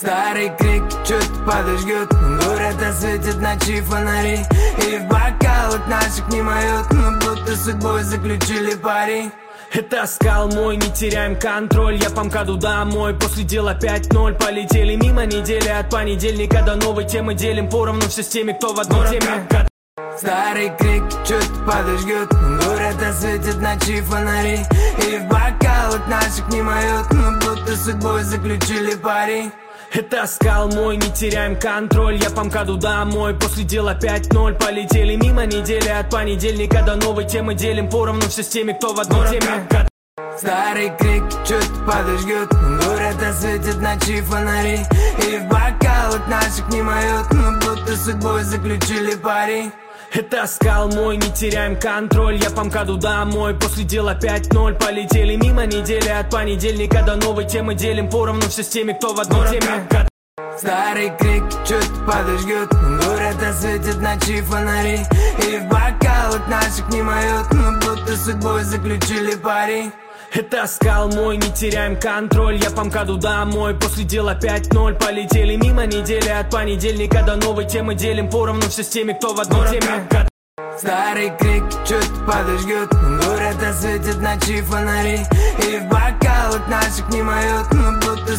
Старый крик, чё-то подожгет. Город осветит ночи фонари, и в бокалах наших не моют, мы будто судьбой заключили пари. Это скал мой, не теряем контроль. Я по МКАДу домой, после дела 5-0. Полетели мимо недели, от понедельника до новой темы делим поровну все с теми, кто в одной теме. Старый крик, чё-то подожгет. Город осветит ночи фонари, и в бокалах наших не моют, мы будто судьбой заключили пари. Это скал мой, не теряем контроль. Я по МКАДу домой, после дела 5-0. Полетели мимо недели, от понедельника до новой темы делим поровну все с теми, кто в одной теме. Старый крик, чё-то подожгет. Город осветит ночи фонари, и в бокалах наших не моют, мы будто судьбой заключили пари. Это скал мой, не теряем контроль. Я по МКАДу домой, после дела 5-0. Полетели мимо недели, от понедельника до новой темы делим поровну все с теми, кто в одной теме. Старый крик, чё-то подожгет. Город осветит ночи фонари, и в бокалах наших не моют, мы будто судьбой заключили пари. Это скал мой, не теряем контроль. Я по МКАДу домой, после дела 5-0. Полетели мимо недели, от понедельника до новой темы делим поровну все с теми, кто в одной теме. Старый крик, чё-то подожгет. Город осветит ночи фонари, и в бокалах наших не моют, мы будто